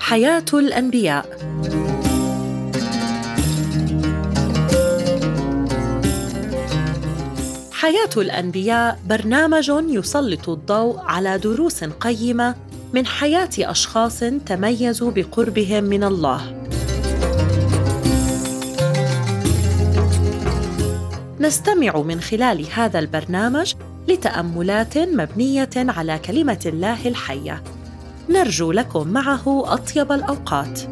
حياة الأنبياء. حياة الأنبياء برنامج يسلط الضوء على دروس قيمة من حياة أشخاص تميزوا بقربهم من الله. نستمع من خلال هذا البرنامج لتأملات مبنية على كلمة الله الحية. نرجو لكم معه أطيب الأوقات.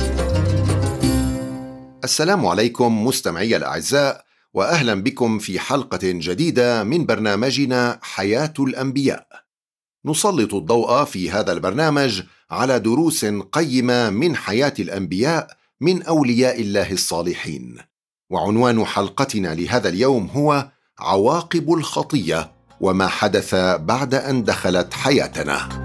السلام عليكم مستمعي الأعزاء، وأهلا بكم في حلقة جديدة من برنامجنا حياة الأنبياء. نسلط الضوء في هذا البرنامج على دروس قيمة من حياة الأنبياء من أولياء الله الصالحين. وعنوان حلقتنا لهذا اليوم هو عواقب الخطية وما حدث بعد أن دخلت حياتنا.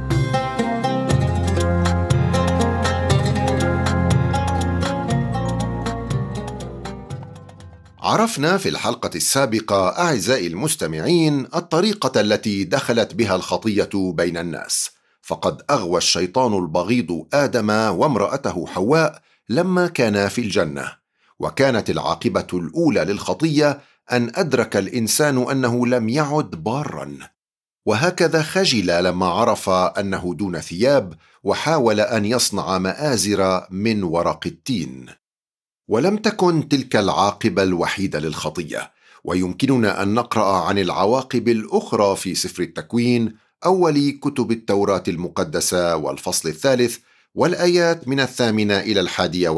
عرفنا في الحلقة السابقة أعزائي المستمعين الطريقة التي دخلت بها الخطية بين الناس، فقد أغوى الشيطان البغيض آدم وامرأته حواء لما كانا في الجنة، وكانت العاقبة الأولى للخطية أن أدرك الإنسان أنه لم يعد باراً، وهكذا خجل لما عرف أنه دون ثياب وحاول أن يصنع مآزر من ورق التين. ولم تكن تلك العاقبة الوحيدة للخطية، ويمكننا أن نقرأ عن العواقب الأخرى في سفر التكوين، أول كتب التوراة المقدسة، والفصل 3 والآيات من 8 إلى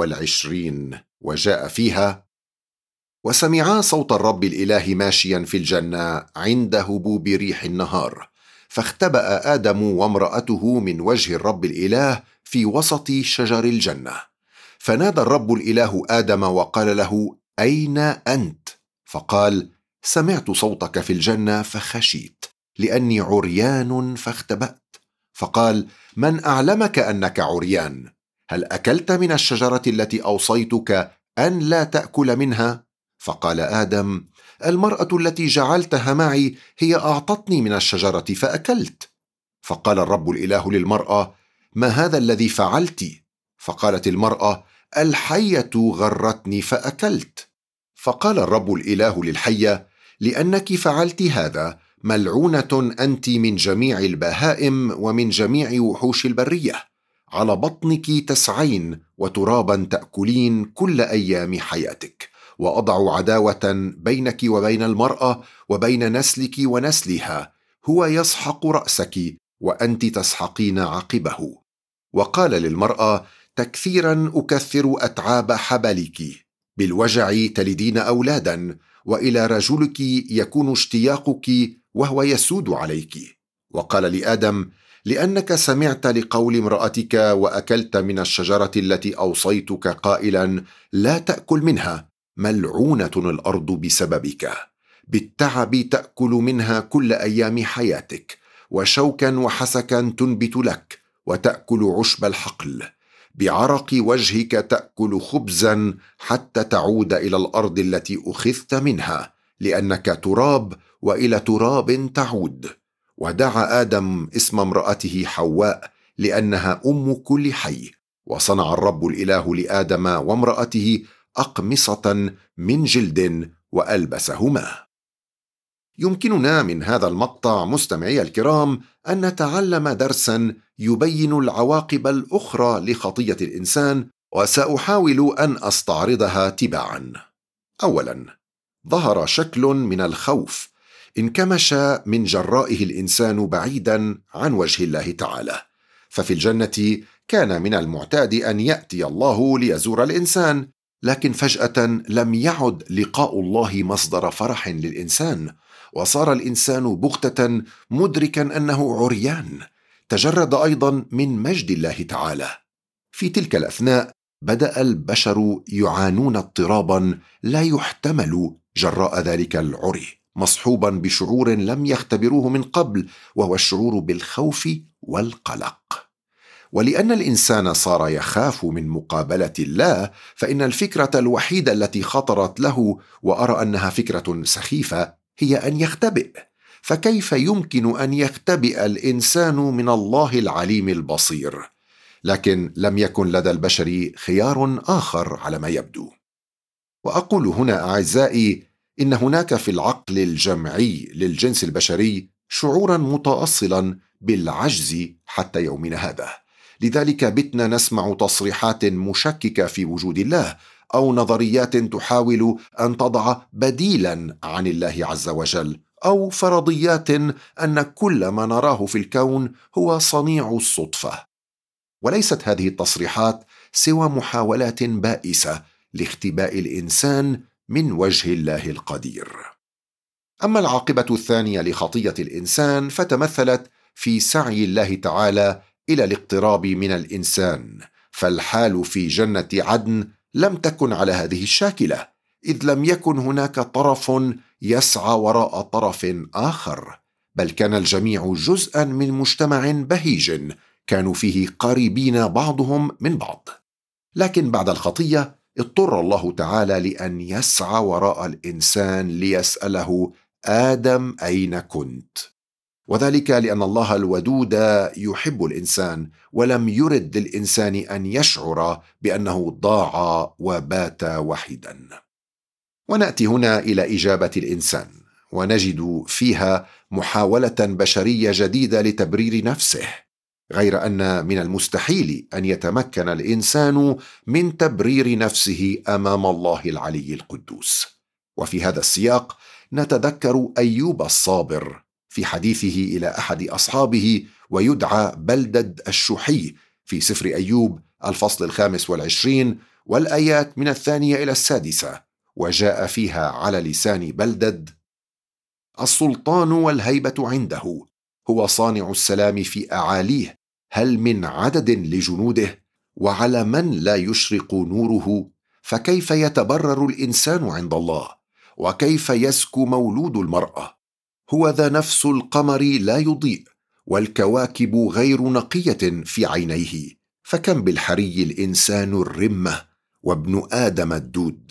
21، وجاء فيها: وسمعا صوت الرب الإله ماشيا في الجنة عند هبوب ريح النهار، فاختبأ آدم وامرأته من وجه الرب الإله في وسط شجر الجنة. فنادى الرب الإله آدم وقال له: أين أنت؟ فقال: سمعت صوتك في الجنة فخشيت، لأني عريان فاختبأت. فقال: من أعلمك أنك عريان؟ هل أكلت من الشجرة التي أوصيتك أن لا تأكل منها؟ فقال آدم: المرأة التي جعلتها معي هي أعطتني من الشجرة فأكلت. فقال الرب الإله للمرأة: ما هذا الذي فعلت؟ فقالت المرأة: الحية غرتني فأكلت. فقال الرب الإله للحية: لأنك فعلت هذا ملعونة أنت من جميع البهائم ومن جميع وحوش البرية، على بطنك تسعين وترابا تأكلين كل أيام حياتك، وأضع عداوة بينك وبين المرأة وبين نسلك ونسلها، هو يسحق رأسك وأنت تسحقين عقبه. وقال للمرأة: تكثيرا أكثر أتعاب حبلك، بالوجع تلدين أولادا، وإلى رجلك يكون اشتياقك وهو يسود عليك. وقال لآدم: لأنك سمعت لقول امرأتك وأكلت من الشجرة التي أوصيتك قائلا لا تأكل منها، ملعونة الأرض بسببك، بالتعب تأكل منها كل أيام حياتك، وشوكا وحسكا تنبت لك، وتأكل عشب الحقل، بعرق وجهك تأكل خبزا حتى تعود إلى الأرض التي أخذت منها، لأنك تراب وإلى تراب تعود. ودعا آدم اسم امرأته حواء، لأنها أم كل حي. وصنع الرب الإله لآدم وامرأته أقمصة من جلد وألبسهما. يمكننا من هذا المقطع مستمعي الكرام أن نتعلم درسا يبين العواقب الأخرى لخطية الإنسان، وسأحاول أن أستعرضها تباعا. أولا، ظهر شكل من الخوف انكمش من جرائه الإنسان بعيدا عن وجه الله تعالى. ففي الجنة كان من المعتاد أن يأتي الله ليزور الإنسان، لكن فجأة لم يعد لقاء الله مصدر فرح للإنسان، وصار الإنسان بغتة مدركا أنه عريان، تجرد أيضا من مجد الله تعالى. في تلك الأثناء بدأ البشر يعانون اضطرابا لا يحتمل جراء ذلك العري، مصحوبا بشعور لم يختبروه من قبل، وهو الشعور بالخوف والقلق. ولأن الإنسان صار يخاف من مقابلة الله، فإن الفكرة الوحيدة التي خطرت له، وأرى أنها فكرة سخيفة، هي أن يختبئ. فكيف يمكن أن يختبئ الإنسان من الله العليم البصير؟ لكن لم يكن لدى البشر خيار آخر على ما يبدو. وأقول هنا أعزائي إن هناك في العقل الجمعي للجنس البشري شعورا متأصلا بالعجز حتى يومنا هذا، لذلك بتنا نسمع تصريحات مشككة في وجود الله، أو نظريات تحاول أن تضع بديلا عن الله عز وجل، أو فرضيات أن كل ما نراه في الكون هو صنيع الصدفة. وليست هذه التصريحات سوى محاولات بائسة لاختباء الإنسان من وجه الله القدير. أما العاقبة الثانية لخطية الإنسان فتمثلت في سعي الله تعالى إلى الاقتراب من الإنسان، فالحال في جنة عدن لم تكن على هذه الشاكلة، إذ لم يكن هناك طرف يسعى وراء طرف آخر، بل كان الجميع جزءا من مجتمع بهيج كانوا فيه قريبين بعضهم من بعض. لكن بعد الخطية اضطر الله تعالى لأن يسعى وراء الإنسان ليسأله: آدم أين كنت؟ وذلك لأن الله الودود يحب الإنسان، ولم يرد للإنسان أن يشعر بأنه ضاع وبات وحيدا. ونأتي هنا إلى إجابة الإنسان، ونجد فيها محاولة بشرية جديدة لتبرير نفسه، غير أن من المستحيل أن يتمكن الإنسان من تبرير نفسه أمام الله العلي القدوس. وفي هذا السياق نتذكر أيوب الصابر في حديثه إلى أحد أصحابه ويدعى بلدد الشحي في سفر أيوب الفصل 25 والآيات من 2 إلى 6، وجاء فيها على لسان بلدد: السلطان والهيبة عنده، هو صانع السلام في أعاليه، هل من عدد لجنوده؟ وعلى من لا يشرق نوره؟ فكيف يتبرر الإنسان عند الله؟ وكيف يزكو مولود المرأة؟ هو ذا نفس القمر لا يضيء، والكواكب غير نقية في عينيه، فكم بالحري الإنسان الرمة وابن آدم الدود.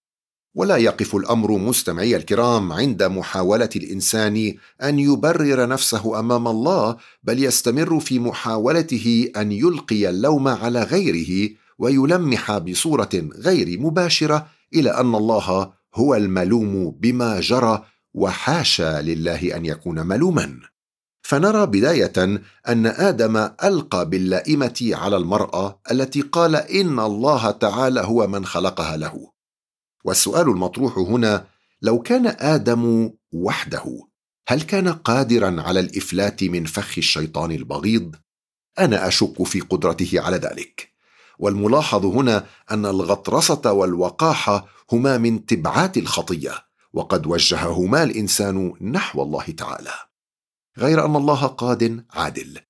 ولا يقف الأمر مستمعي الكرام عند محاولة الإنسان أن يبرر نفسه أمام الله، بل يستمر في محاولته أن يلقي اللوم على غيره ويلمح بصورة غير مباشرة إلى أن الله هو الملوم بما جرى، وحاشا لله أن يكون ملوما. فنرى بداية أن آدم ألقى باللائمة على المرأة التي قال إن الله تعالى هو من خلقها له. والسؤال المطروح هنا: لو كان آدم وحده، هل كان قادرا على الإفلات من فخ الشيطان البغيض؟ أنا أشك في قدرته على ذلك. والملاحظ هنا أن الغطرسة والوقاحة هما من تبعات الخطية، وقد وجههما الإنسان نحو الله تعالى، غير أن الله قاد عادل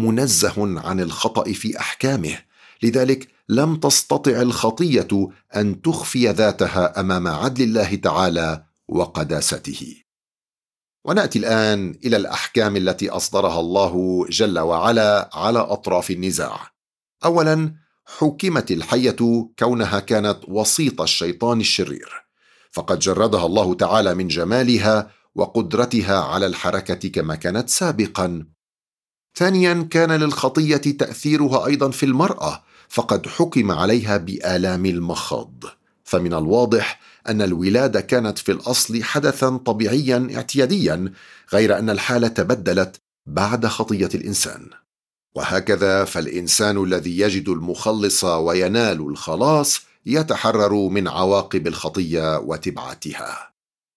ومنزه عن الخطأ في أحكامه، لذلك لم تستطع الخطية أن تخفي ذاتها أمام عدل الله تعالى وقداسته. ونأتي الآن إلى الأحكام التي أصدرها الله جل وعلا على أطراف النزاع. أولا، حكمت الحية كونها كانت وسيط الشيطان الشرير، فقد جردها الله تعالى من جمالها وقدرتها على الحركة كما كانت سابقا. ثانيا، كان للخطية تأثيرها أيضا في المرأة، فقد حكم عليها بآلام المخاض، فمن الواضح أن الولادة كانت في الأصل حدثا طبيعيا اعتياديا، غير أن الحالة تبدلت بعد خطية الإنسان. وهكذا فالإنسان الذي يجد المخلص وينال الخلاص يتحرر من عواقب الخطية وتبعاتها.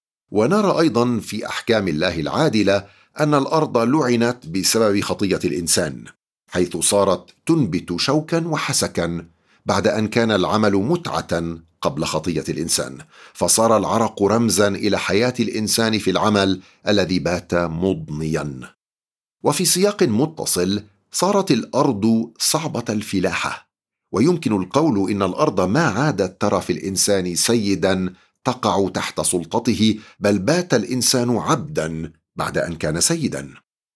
ونرى أيضا في أحكام الله العادلة أن الأرض لعنت بسبب خطية الإنسان، حيث صارت تنبت شوكا وحسكا بعد أن كان العمل متعة قبل خطية الإنسان، فصار العرق رمزا إلى حياة الإنسان في العمل الذي بات مضنيا. وفي سياق متصل صارت الأرض صعبة الفلاحة، ويمكن القول إن الأرض ما عادت ترى في الإنسان سيدا تقع تحت سلطته، بل بات الإنسان عبدا بعد أن كان سيدا.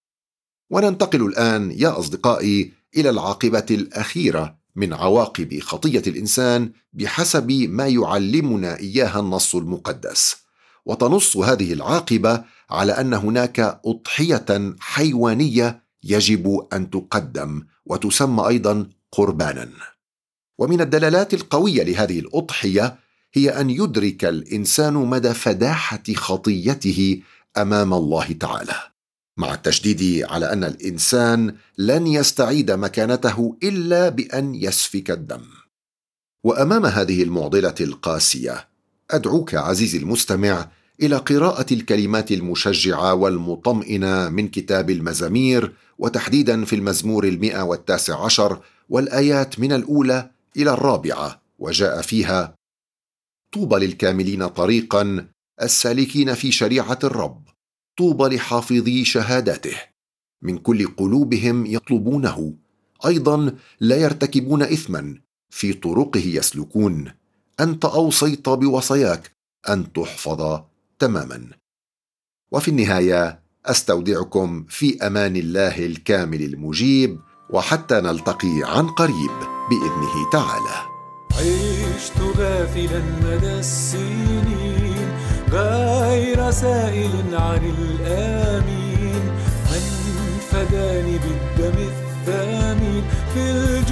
وننتقل الآن يا أصدقائي إلى العاقبة الأخيرة من عواقب خطية الإنسان بحسب ما يعلمنا إياها النص المقدس، وتنص هذه العاقبة على أن هناك أضحية حيوانية يجب أن تقدم، وتسمى أيضا قرباناً. ومن الدلالات القوية لهذه الأضحية هي أن يدرك الإنسان مدى فداحة خطيته أمام الله تعالى، مع التشديد على أن الإنسان لن يستعيد مكانته إلا بأن يسفك الدم. وأمام هذه المعضلة القاسية أدعوك عزيزي المستمع إلى قراءة الكلمات المشجعة والمطمئنة من كتاب المزامير، وتحديدا في المزمور 119 والآيات من 1 إلى 4، وجاء فيها: طوبى للكاملين طريقا السالكين في شريعة الرب، طوبى لحافظي شهاداته، من كل قلوبهم يطلبونه، أيضا لا يرتكبون إثما، في طرقه يسلكون، أنت أوصيت بوصاياك أن تحفظ تماما. وفي النهاية أستودعكم في أمان الله الكامل المجيب، وحتى نلتقي عن قريب بإذنه تعالى. عشت غافلا مدى السنين غير سائل عن الآمين، من فداني بالدم الثامن في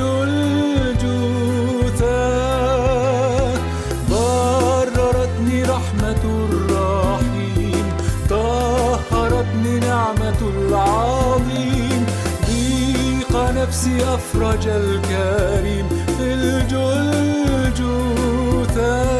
الجلجثة. بررتني رحمة الرحيم، طهرتني نعمة العظيم، ضيق نفسي أفرج الكريم في الجلجثة.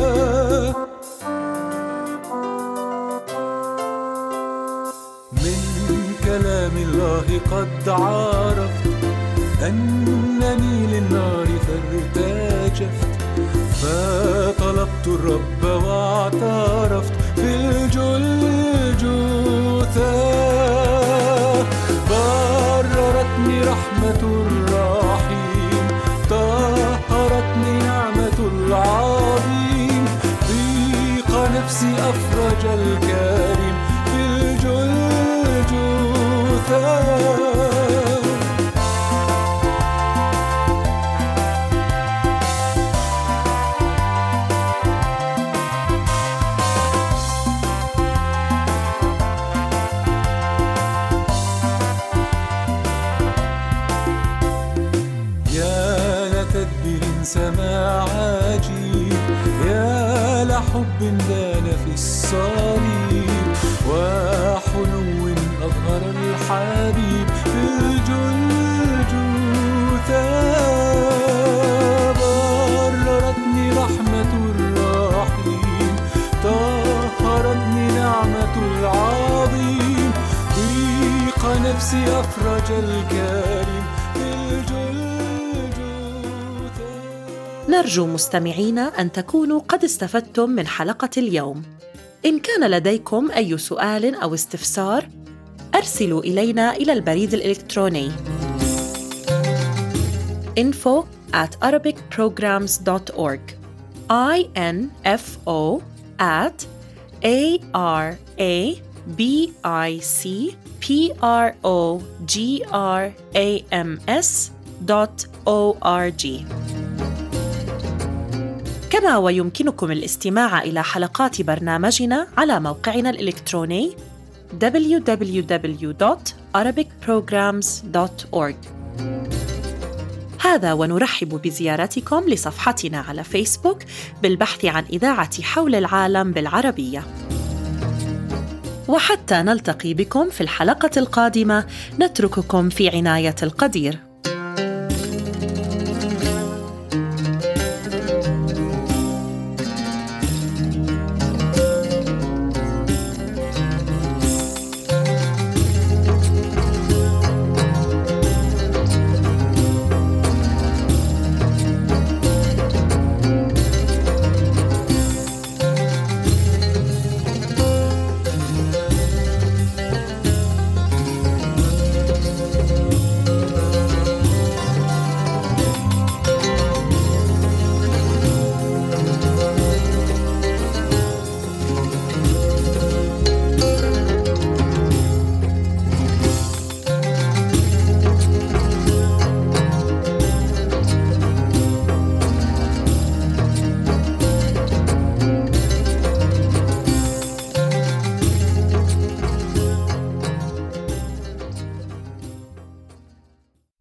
من كلام الله قد عرفت أنني للنار فارتجفت، فطلبت الرب واعترفت في الجلجثة. بررتني رحمة الرحيم، طهرتني نعمة العظيم، ضيق نفسي أفرج الكريم في الجلجثة. سماع عجيب، يا لحب بان في الصليب، وحنو أظهر الحبيب في الجلجثة. بررتني رحمة الرحيم، طهرتني نعمة العظيم، ضيق نفسي أفرج الكريم في الجلجثة. نرجو مستمعينا أن تكونوا قد استفدتم من حلقة اليوم. إن كان لديكم أي سؤال أو استفسار، أرسلوا إلينا إلى البريد الإلكتروني info@arabicprograms.org info@arabicprograms.org. كما ويمكنكم الاستماع إلى حلقات برنامجنا على موقعنا الإلكتروني www.arabicprograms.org. هذا ونرحب بزيارتكم لصفحتنا على فيسبوك بالبحث عن إذاعة حول العالم بالعربية. وحتى نلتقي بكم في الحلقة القادمة، نترككم في عناية القدير.